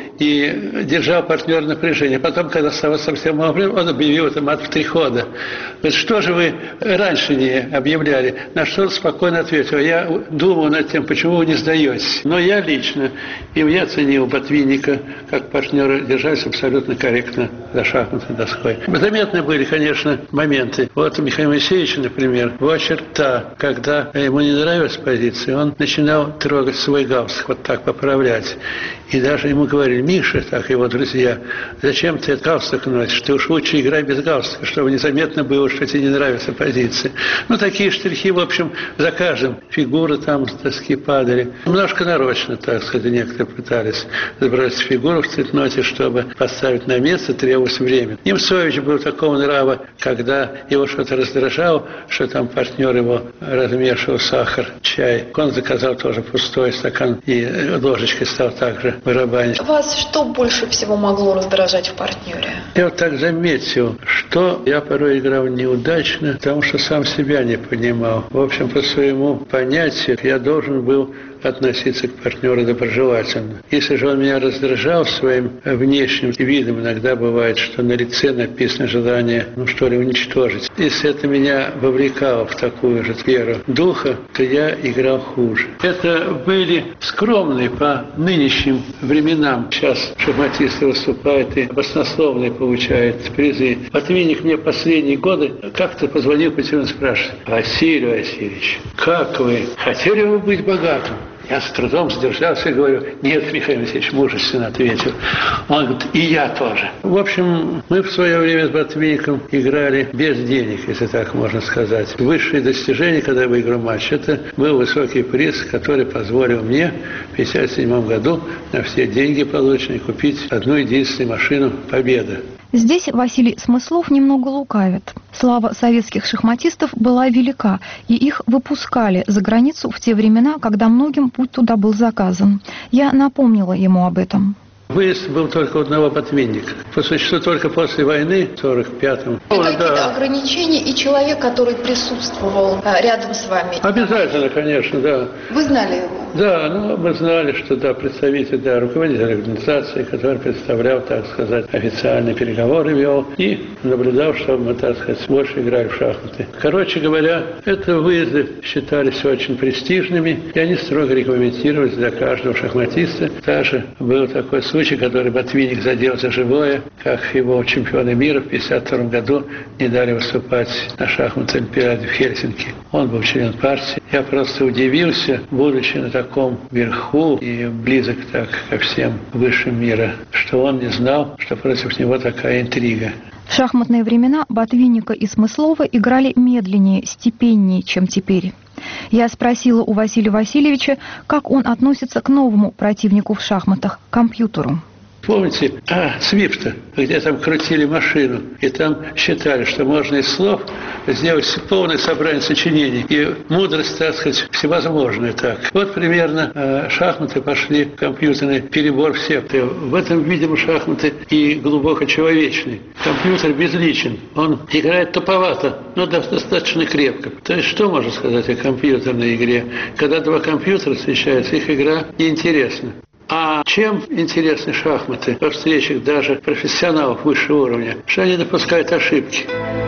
Speaker 9: и держал партнера напряжение. Потом, когда стало совсем мало времени, он объявил это мат в три хода. Говорит, что же вы раньше не объявляли? На что он спокойно ответил: я думал над тем, почему вы не сдаетесь. Но я лично, и я ценил Ботвинника как партнера, держались абсолютно корректно за шахматной доской. Заметны были, конечно, моменты. Вот у Михаила Моисеевича, например, была черта, когда ему не нравилась позиция, он начинал трогать свой галстук, вот так поправлять. И даже ему говорили: Миша, так его друзья, зачем ты галстук носишь? Ты уж лучше играй без галстука, чтобы незаметно было, что тебе не нравится позиция. Ну, такие штрихи, в общем, за каждым. Фигуры там с доски падали. Немножко нарочно, так сказать, некоторые пытались забросить фигуру в цветноте, чтобы поставить на место, требовалось время. Немцович был такого нрава, когда его что-то раздражало, что там партнер его размешивал сахар, чай. Он заказал тоже пустой стакан и ложечкой стал также барабанить.
Speaker 11: Вас что больше всего могло раздражать в партнере?
Speaker 9: Я вот так заметил, что я порой играл неудачно, потому что сам себя не понимал. В общем, по своему понятию я должен был относиться к партнеру доброжелательно. Если же он меня раздражал своим внешним видом, иногда бывает, что на лице написано желание, ну что ли, уничтожить. Если это меня вовлекало в такую же сферу духа, то я играл хуже. Это были скромные по нынешним временам. Сейчас шахматисты выступают и баснословные получают призы. Ботвинник мне последние годы как-то позвонил по телефону и спрашивает: Василий Васильевич, как вы? Хотели бы быть богатым? Я с трудом сдержался и говорю: нет, Михаил Васильевич, мужественно ответил. Он говорит: и я тоже. В общем, мы в свое время с Ботвинником играли без денег, если так можно сказать. Высшее достижение, когда я выиграл матч, это был высокий приз, который позволил мне в пятьдесят седьмом году на все деньги полученные купить одну единственную машину «Победа».
Speaker 10: Здесь Василий Смыслов немного лукавит. Слава советских шахматистов была велика, и их выпускали за границу в те времена, когда многим путь туда был заказан. Я напомнила ему об этом.
Speaker 9: Выезд был только у одного Ботвинника. По существу только после войны, в сорок пятом.
Speaker 11: Какие-то да. ограничения и человек, который присутствовал рядом с вами?
Speaker 9: Обязательно, конечно, да.
Speaker 11: Вы знали его?
Speaker 9: Да, ну мы знали, что да, представитель, да, руководитель организации, который представлял, так сказать, официальные переговоры вел и наблюдал, чтобы мы, так сказать, больше играли в шахматы. Короче говоря, это выезды считались очень престижными, и они строго регламентировались для каждого шахматиста. Даже был такой случай, который Ботвинник задел за живое, как его чемпионы мира в пятьдесят втором году не дали выступать на шахматной олимпиаде в Хельсинки. Он был член партии. Я просто удивился, будучи на таком верху и близок так ко всем высшим мира, что он не знал, что против него такая интрига.
Speaker 10: В шахматные времена Ботвинника и Смыслова играли медленнее, степеннее, чем теперь. Я спросила у Василия Васильевича, как он относится к новому противнику в шахматах – компьютеру.
Speaker 9: Помните, а, Свифта, где там крутили машину, и там считали, что можно из слов сделать полное собрание сочинений, и мудрость, так сказать, всевозможная так. Вот примерно э, шахматы пошли в компьютерный перебор всех. В этом, видимо, шахматы и глубоко человечный. Компьютер безличен, он играет туповато, но достаточно крепко. То есть, что можно сказать о компьютерной игре? Когда два компьютера встречаются, их игра неинтересна. А чем интересны шахматы во встречах даже профессионалов высшего уровня? Что они допускают ошибки.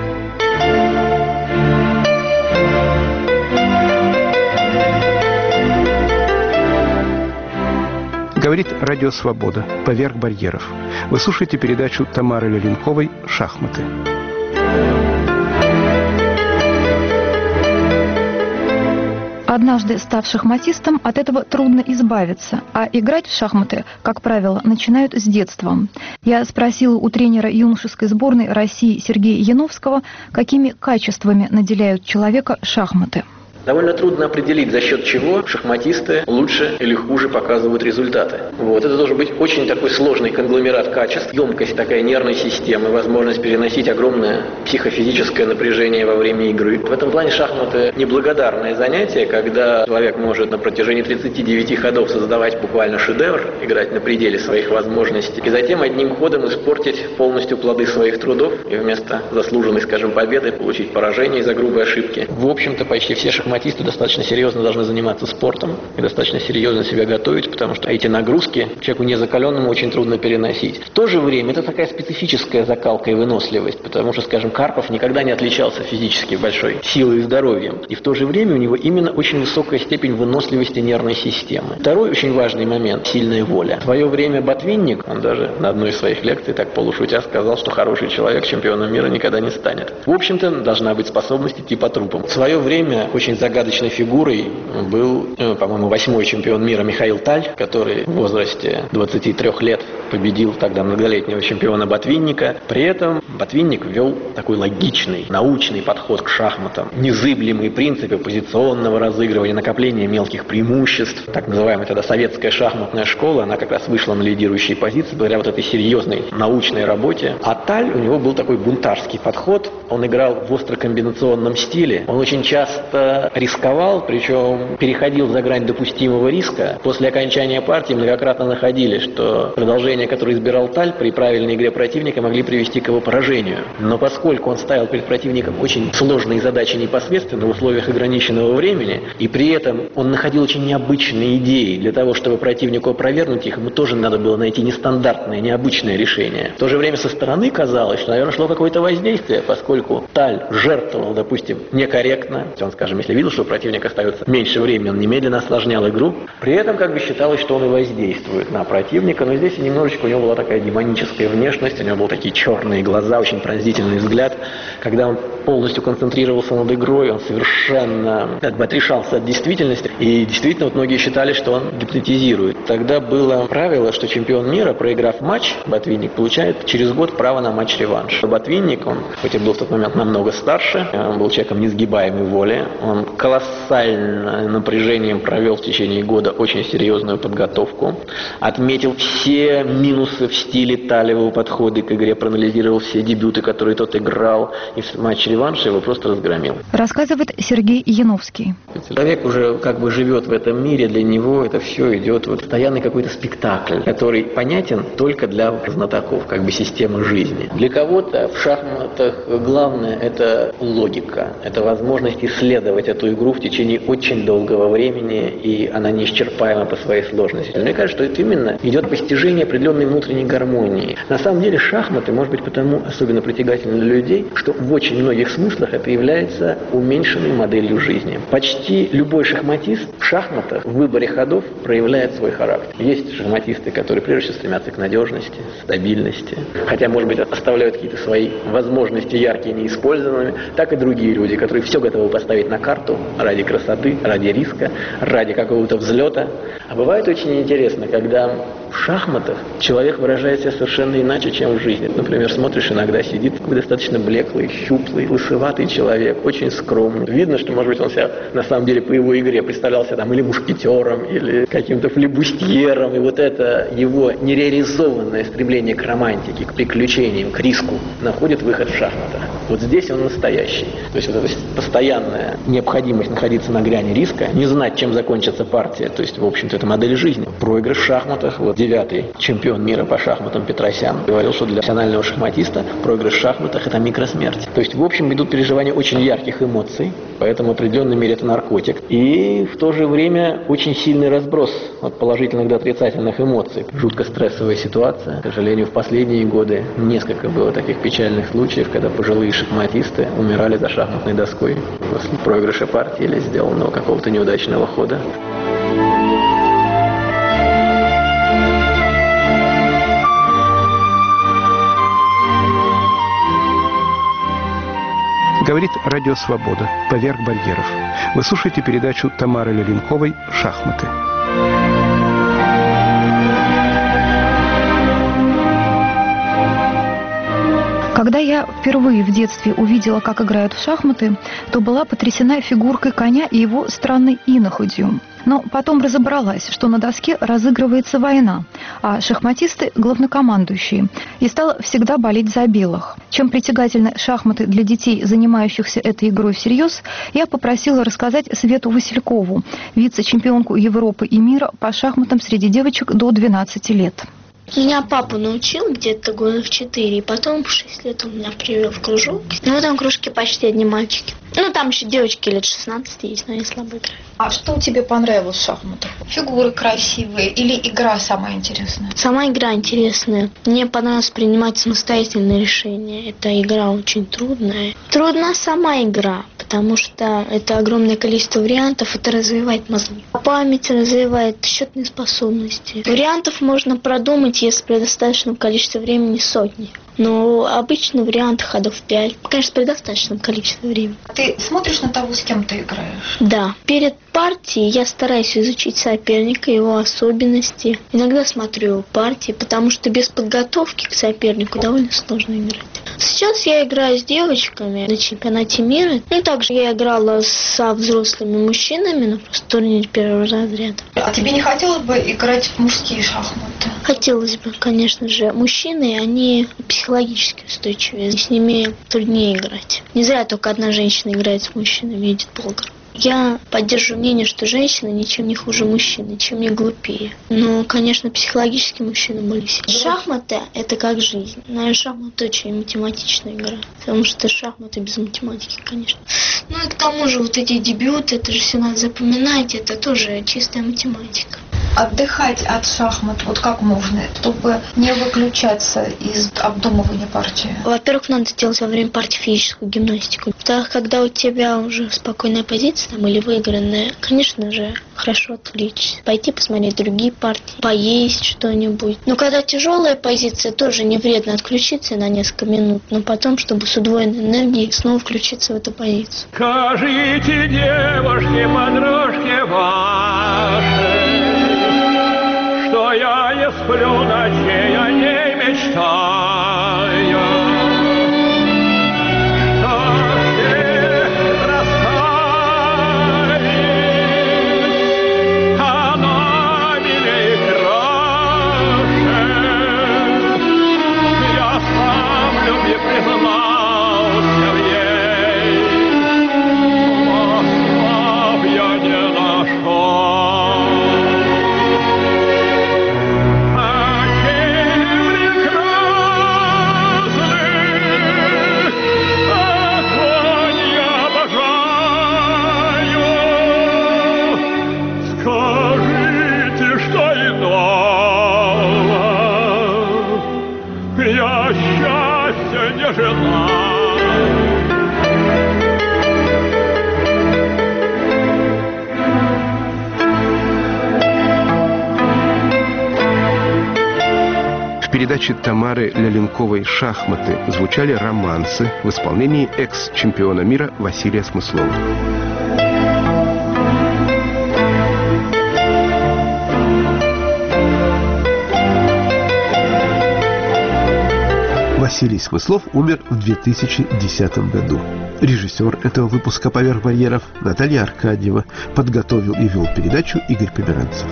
Speaker 2: Говорит Радио Свобода. Поверх барьеров. Вы слушаете передачу Тамары Леленковой «Шахматы».
Speaker 10: Однажды став шахматистом, от этого трудно избавиться, а играть в шахматы, как правило, начинают с детства. Я спросила у тренера юношеской сборной России Сергея Яновского, какими качествами наделяют человека шахматы.
Speaker 12: Довольно трудно определить, за счет чего шахматисты лучше или хуже показывают результаты. Вот. Это должен быть очень такой сложный конгломерат качеств, емкость такая нервной системы, возможность переносить огромное психофизическое напряжение во время игры. В этом плане шахматы неблагодарное занятие, когда человек может на протяжении тридцати девяти ходов создавать буквально шедевр, играть на пределе своих возможностей, и затем одним ходом испортить полностью плоды своих трудов и вместо заслуженной, скажем, победы получить поражение из-за грубой ошибки. В общем-то, почти все шахматисты достаточно серьезно должны заниматься спортом и достаточно серьезно себя готовить, потому что эти нагрузки человеку незакаленному очень трудно переносить. В то же время это такая специфическая закалка и выносливость, потому что, скажем, Карпов никогда не отличался физически большой силой и здоровьем. И в то же время у него именно очень высокая степень выносливости нервной системы. Второй очень важный момент – сильная воля. В свое время Ботвинник, он даже на одной из своих лекций так полушутя сказал, что хороший человек чемпионом мира никогда не станет. В общем-то, должна быть способность идти по трупам. В свое время очень загадочной фигурой был, по-моему, восьмой чемпион мира Михаил Таль, который в возрасте двадцати трёх лет победил тогда многолетнего чемпиона Ботвинника. При этом Ботвинник ввел такой логичный, научный подход к шахматам, незыблемые принципы позиционного разыгрывания, накопления мелких преимуществ. Так называемая тогда советская шахматная школа, она как раз вышла на лидирующие позиции благодаря вот этой серьезной научной работе. А Таль, у него был такой бунтарский подход, он играл в острокомбинационном стиле, он очень часто рисковал, причем переходил за грань допустимого риска. После окончания партии многократно находили, что продолжение, которое избирал Таль, при правильной игре противника могли привести к его поражению. Но поскольку он ставил перед противником очень сложные задачи непосредственно в условиях ограниченного времени, и при этом он находил очень необычные идеи для того, чтобы противнику опровергнуть их, ему тоже надо было найти нестандартное, необычное решение. В то же время со стороны казалось, что, наверное, шло какое-то воздействие, поскольку Таль жертвовал, допустим, некорректно. Он, скажем, если видел, что противник остается меньше времени, он немедленно осложнял игру. При этом как бы считалось, что он и воздействует на противника, но здесь немножечко у него была такая демоническая внешность, у него были такие черные глаза, очень пронзительный взгляд. Когда он полностью концентрировался над игрой, он совершенно как бы отрешался от действительности. И действительно, вот многие считали, что он гипнотизирует. Тогда было правило, что чемпион мира, проиграв матч, Ботвинник получает через год право на матч-реванш. Ботвинник, он хоть и был в тот момент намного старше, он был человеком несгибаемой воли, он колоссальным напряжением провел в течение года очень серьезную подготовку, отметил все минусы в стиле Талевого подхода к игре, проанализировал все дебюты, которые тот играл, и в матч-реванше его просто разгромил.
Speaker 10: Рассказывает Сергей Яновский.
Speaker 12: Человек уже как бы живет в этом мире, для него это все идет вот постоянный какой-то спектакль, который понятен только для знатоков, как бы системы жизни. Для кого-то в шахматах главное это логика, это возможность исследовать эту игру в течение очень долгого времени, и она неисчерпаема по своей сложности. Мне кажется, что это именно идет постижение определенной внутренней гармонии. На самом деле шахматы, может быть, потому особенно притягательны для людей, что в очень многих смыслах это является уменьшенной моделью жизни. Почти любой шахматист в шахматах в выборе ходов проявляет свой характер. Есть шахматисты, которые прежде всего стремятся к надежности, стабильности, хотя, может быть, оставляют какие-то свои возможности яркие, неиспользованными, так и другие люди, которые все готовы поставить на карту ради красоты, ради риска, ради какого-то взлета. А бывает очень интересно, когда в шахматах человек выражает себя совершенно иначе, чем в жизни. Например, смотришь, иногда сидит достаточно блеклый, щуплый, лысоватый человек, очень скромный. Видно, что, может быть, он себя на самом деле по его игре представлялся там или мушкетером, или каким-то флебустьером. И вот это его нереализованное стремление к романтике, к приключениям, к риску находит выход в шахматах. Вот здесь он настоящий. То есть вот эта постоянная необходимость находиться на грани риска, не знать, чем закончится партия. То есть, в общем-то, это модель жизни. Проигрыш в шахматах. Вот девятый чемпион мира по шахматам Петросян говорил, что для профессионального шахматиста проигрыш в шахматах – это микросмерть. То есть, в общем, идут переживания очень ярких эмоций, поэтому в определенной мере это наркотик. И в то же время очень сильный разброс от положительных до отрицательных эмоций. Жутко стрессовая ситуация. К сожалению, в последние годы несколько было таких печальных случаев, когда пожилые шахматисты умирали за шахматной доской после проигрыша партии или сделанного какого-то неудачного хода.
Speaker 2: Говорит Радио Свобода. Поверх барьеров. Вы слушаете передачу Тамары Левинковой «Шахматы».
Speaker 10: Когда я впервые в детстве увидела, как играют в шахматы, то была потрясена фигуркой коня и его странной иноходью. Но потом разобралась, что на доске разыгрывается война, а шахматисты – главнокомандующие, и стала всегда болеть за белых. Чем притягательны шахматы для детей, занимающихся этой игрой всерьез, я попросила рассказать Свету Василькову, вице-чемпионку Европы и мира по шахматам среди девочек до двенадцати лет.
Speaker 13: Меня папа научил где-то года в четыре, и потом в шесть лет он меня привел в кружок. Ну, в этом кружке почти одни мальчики. Ну, там еще девочки лет шестнадцати есть, но они слабо играют.
Speaker 8: А что тебе понравилось в шахматах? Фигуры красивые или игра самая интересная?
Speaker 13: Сама игра интересная. Мне понравилось принимать самостоятельные решения. Эта игра очень трудная. Трудна сама игра, потому что это огромное количество вариантов, это развивает мозги. Память развивает счетные способности. Вариантов можно продумать, если при достаточном количестве времени сотни. Но обычно варианты ходов пять. Конечно, при достаточном количестве времени.
Speaker 8: Ты смотришь на того, с кем ты играешь?
Speaker 13: Да. Перед партией я стараюсь изучить соперника, его особенности. Иногда смотрю партии, потому что без подготовки к сопернику довольно сложно играть. Сейчас я играю с девочками на чемпионате мира. Ну, также я играла со взрослыми мужчинами на просто турнире первого разряда.
Speaker 8: А тебе не хотелось бы играть в мужские шахматы?
Speaker 13: Хотелось бы, конечно же. Мужчины, они психологически устойчивее. С ними труднее играть. Не зря только одна женщина играет с мужчинами, Эдит Болгар. Я поддерживаю мнение, что женщина ничем не хуже мужчин, ничем не глупее. Но, конечно, психологически мужчина более сильный. Шахматы – это как жизнь. Наверное, шахматы очень математичная игра. Потому что шахматы без математики, конечно. Ну и к тому же вот эти дебюты, это же все надо запоминать, это тоже чистая математика.
Speaker 8: Отдыхать от шахмат, вот как можно, чтобы не выключаться из обдумывания партии?
Speaker 13: Во-первых, надо делать во время партии физическую гимнастику. Так, когда у тебя уже спокойная позиция там, или выигранная, конечно же, хорошо отвлечься. Пойти посмотреть другие партии, поесть что-нибудь. Но когда тяжелая позиция, тоже не вредно отключиться на несколько минут, но потом, чтобы с удвоенной энергией снова включиться в эту позицию.
Speaker 5: Скажите, девушки, подружки ваши, что я не сплю ночей, о ней мечтаю, что все растает, она милей краше. Я сам в любви признался в ей, слов я не нашел.
Speaker 2: В передаче Тамары Ляленковой «Шахматы» звучали романсы в исполнении экс-чемпиона мира Василия Смыслова. Василий Смыслов умер в две тысячи десятом году. Режиссер этого выпуска «Поверх барьеров» Наталья Аркадьева. Подготовил и вел передачу Игорь Померанцев.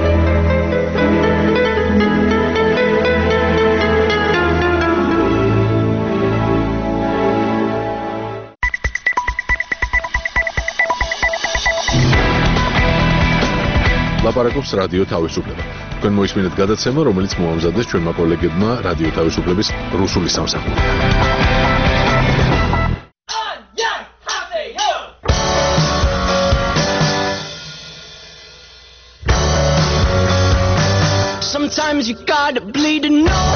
Speaker 1: ლაპარაკობს რადიო თავისუფლება. თქვენ მოისმინეთ გადაცემა, რომელიც მოამზადეს ჩვენმა კოლეგებმა რადიო თავისუფლების რუსული სამსახური.
Speaker 14: Sometimes you gotta bleed to know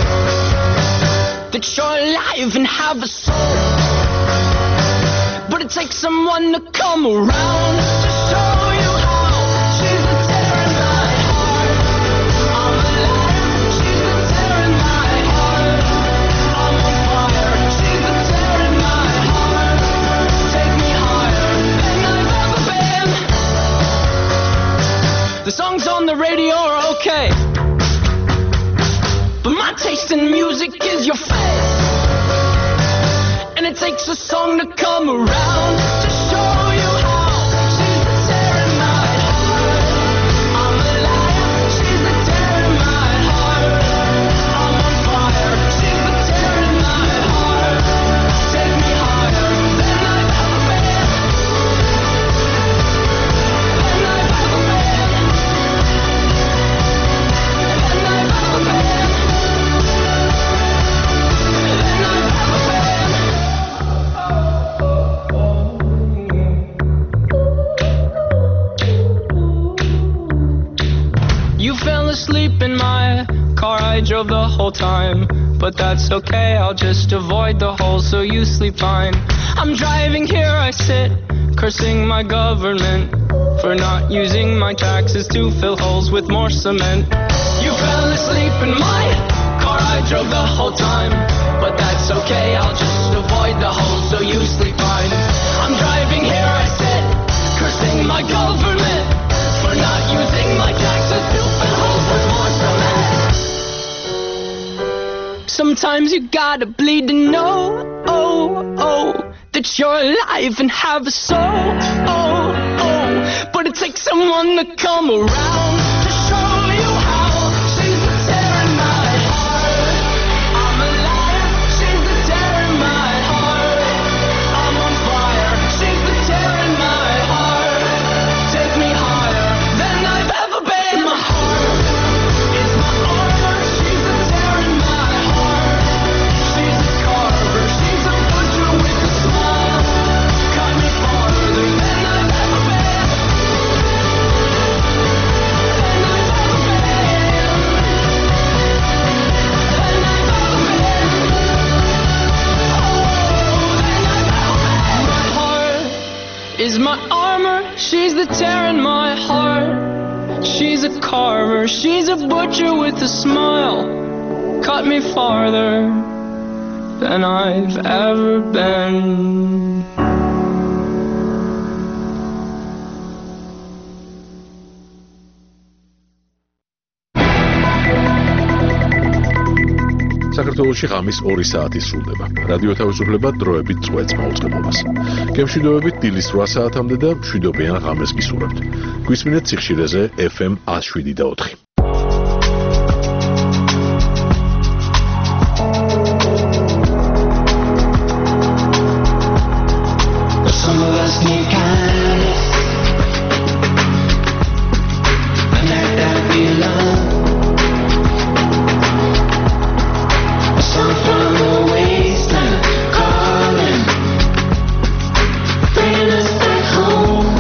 Speaker 14: that you're alive and have a soul. But it takes someone to come around to show you how. She's a tear in my heart. I'm alive. She's a tear in my heart. I'm on fire. She's a tear in my heart. Take me higher than I've ever been. The songs on the radio are okay, but my taste in music is your face. it takes a song to come around to show you how she's the tear in my heart. I'm alive, she's the tear in my heart. I'm on fire, she's the tear in my heart. Take me higher than I've ever been. Than I've ever been. Than I've ever been. You fell asleep in my car, I drove the whole time. But that's okay, I'll just avoid the hole so you sleep fine. I'm driving here, I sit, cursing my government for not using my taxes to fill holes with more cement. You fell asleep in my car, I drove the whole time. But that's okay, I'll just avoid the hole so you sleep fine. I'm driving here, I sit, cursing my government for not using my taxes to fill holes with more cement. Sometimes you gotta bleed to know, oh, oh, that you're alive and have a soul, oh, oh. But it takes someone to come around to show you how she's the tear in my heart. I'm alive, she's the tear in my heart. I'm on fire, she's the tear in my heart. Take me higher than I've ever been. My heart is my armor, she's the tear in my heart. She's a carver, she's a butcher with a smile. Cut me farther than I've ever been. Than I've ever been. Than I've ever been. Oh, than I've ever been. My heart is my armor, she's the tear in my heart. She's a carver, she's a butcher with a smile. Cut me farther than I've ever been.
Speaker 1: საქართველოში ღამის ორი საათი სრულდება. რადიო თავისუფლება დროებით წვეთს მაუწყებლობას. გემშვიდობებით დილის რვა საათამდე და მშვიდობიან ღამეს გისურვებთ. გვისმინეთ სიხშირეზე ეფ ემ one oh seven და four.
Speaker 14: Some of us need kindness, and that that be love. Some from the wasteland calling, bringing us back home.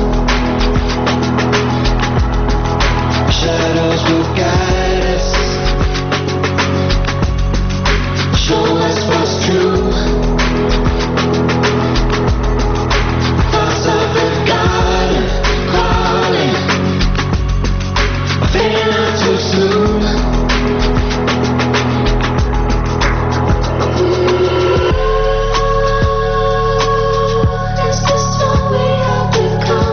Speaker 14: Shadows will guide us, show us what's true. Thoughts of the garden crawling, fading out too soon. Is this what we have become?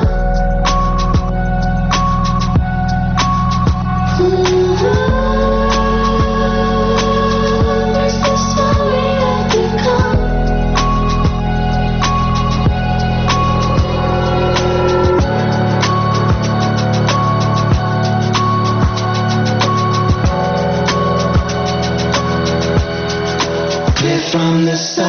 Speaker 14: Is this what we have become? Clear from the sun.